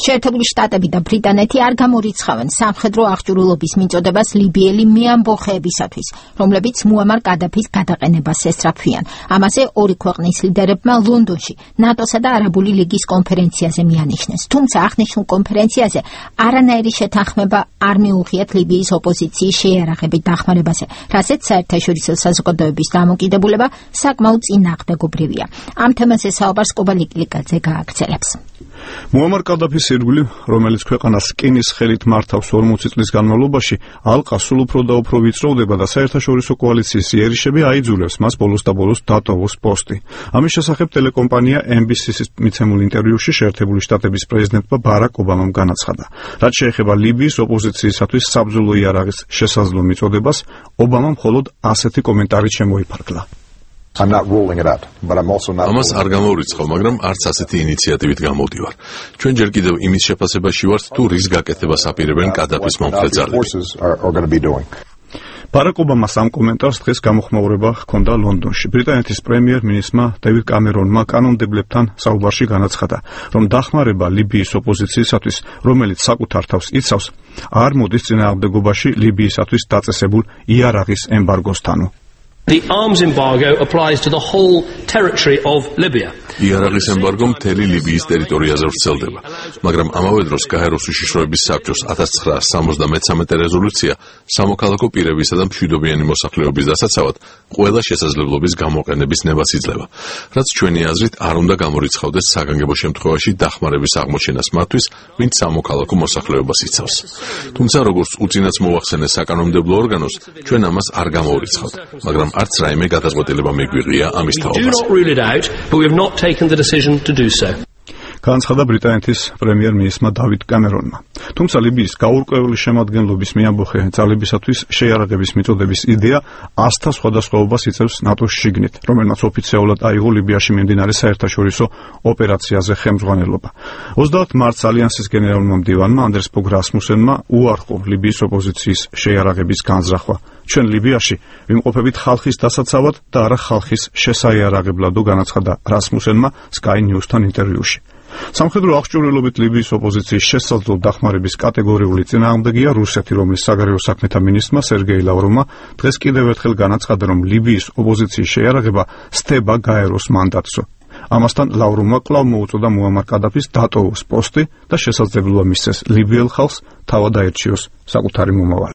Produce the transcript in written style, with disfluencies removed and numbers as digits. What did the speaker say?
შეერთებული შტატები და ბრიტანეთი არ გამორიცხავენ სამხედრო აღჭურვილობის მიწოდებას ლიბიელი მეამბოხეებისათვის, რომლებიც მუამარ კადაფის გადაყენებას ესწრაფვიან. ამაზე ორი ქვეყნის ლიდერებმა ლონდონში ნატოსა და არაბული ლიგის კონფერენციაზე მიანიშნეს. თუმცა აღნიშნულ კონფერენციაზე არანაირი შეთანხმება არ მიუღიათ ლიბიის ოპოზიციის შეიარაღებით დახმარებაზე, რასაც საერთაშორისო საზოგადოების დამოკიდებულება საკმაოდ წინააღმდეგობრივია. ამ თემაზე საუბარს კუბა ლიკლიკაძე გააგრძელებს. მუამარ კადაფის ირგვლივ, რომელიც ქვეყანას რკინის ხელით მართავს 40 წლის განმავლობაში, ალყა სულ უფრო და უფრო ვიწროვდება და საერთაშორისო კოალიციის იერიშები აიძულებს მას ბოლოს და ბოლოს დატოვოს პოსტი. ამის შესახებ ტელეკომპანია NBC-ს მიცემულ ინტერვიუში შეერთებული შტატების პრეზიდენტმა ბარაკ ობამამ განაცხადა. რაც შეეხება ლიბიის ოპოზიციისათვის საბრძოლო იარაღის შესაძლო მიწოდებას, ობამამ მხოლოდ ასეთი კომენტარით შემოიფარგლა. ამას არ გამოვრიცხავ, მაგრამ არც ასეთი ინიციატივით გამოვდივარ. ჩვენ ჯერ კიდევ იმის შეფასებაში ვართ, თუ რის გაკეთებას აპირებენ კადაფის მომხრე ძალები. ბარაკ ობამას ამ კომენტარს დღეს გამოხმაურება ჰქონდა ლონდონში. ბრიტანეთის პრემიერ-მინისტრმა დევიდ კამერონმა კანონმდებლებთან საუბარში განაცხადა, რომ დახმარება ლიბიის ოპოზიციისათვის, რომელიც საკუთარ თავს იცავს, არ მოდის წინააღმდეგობაში ლიბიისათვის დაწესებულ იარაღის ემბარგოსთანო. The arms embargo applies to the whole territory of Libya. იარაღის ემბარგო მთელი ლიბიის ტერიტორიაზე ვრცელდება, მაგრამ ამავე დროს გაეროს უშიშროების საბჭოს 1973 რეზოლუცია სამოქალაქო პირებისა და მშვიდობიანი მოსახლეობის დასაცავად ყველა შესაძლებლობის გამოყენების ნებას იძლევა, რაც ჩვენი აზრით არ უნდა გამორიცხავდეს საგანგებო შემთხვევაში დახმარების აღმოჩენას მათთვის, ვინც სამოქალაქო მოსახლეობას იცავს. თუმცა როგორც უწინაც მოახსენე საკანონმდებლო ორგანოს, ჩვენ ამას არ გამოვრიცხავთ, მაგრამ არც რაიმე გადაწყვეტილება მიგვიღია ამის თაობაზე. განაცხადა ბრიტანეთის პრემიერ-მინისტრმა დევიდ კამერონმა. თუმცა ლიბიის გაურკვეველი შემადგენლობის მეამბოხე ძალებისათვის შეიარაღების მიწოდების იდეა ასთა სხვადასხვაობას იწევს ნატოს შიგნით, რომელმაც ოფიციალურად აიღო ლიბიაში მიმდინარე საერთაშორისო ოპერაციაზე ხელმძღვანელობა. 30 მარტს ალიანსის გენერალურმა მდივანმა ანდერს ბოგ რასმუსენმა უარყო ლიბიის ოპოზიციის შეიარაღების განზრახვა. ჩვენ ლიბიაში ვიმყოფებით ხალხის დასაცავად და არა ხალხის შესაიარაღებლადო, განაცხადა რასმუსენმა Sky News-თან ინტერვიუში. სამხედრო აღჭურვილობით ლიბიის ოპოზიციის შესაძლო დახმარების კატეგორიული წინააღმდეგია რუსეთი, რომლის საგარეო საქმეთა მინისტრმა სერგეი ლავროვმა დღეს კიდევ ერთხელ განაცხადა, რომ ლიბიის ოპოზიციის შეიარაღება სთება გაეროს მანდატსო. ამასთან ლავროვმა კვლავ მოუწოდა მუამარ კადაფის დატოვოს პოსტი და შესაძლებლობა მისცეს ლიბიელ ხალხს თავად აერჩიოს საკუთარი მომავალი.